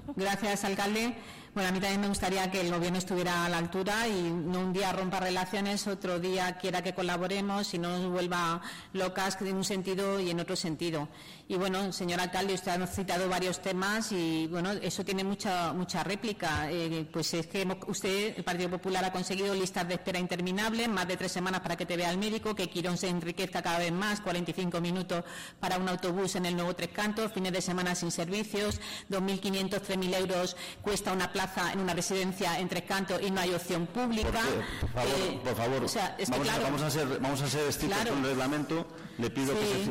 Gracias, alcalde. Bueno, a mí también me gustaría que el Gobierno estuviera a la altura y no un día rompa relaciones, otro día quiera que colaboremos y no nos vuelva locas en un sentido y en otro sentido. Y bueno, señor alcalde, usted ha citado varios temas y bueno, eso tiene mucha réplica. Pues es que usted, el Partido Popular, ha conseguido listas de espera interminables, más de 3 semanas para que te vea el médico, que Quirón se enriquezca cada vez más, 45 minutos para un autobús en el nuevo Tres Cantos, fines de semana sin servicios, 2.500, 3.000 euros cuesta una plaza en una residencia en Tres Cantos y no hay opción pública. Por favor, o sea, es que vamos a ser estrictos con el reglamento. Le pido que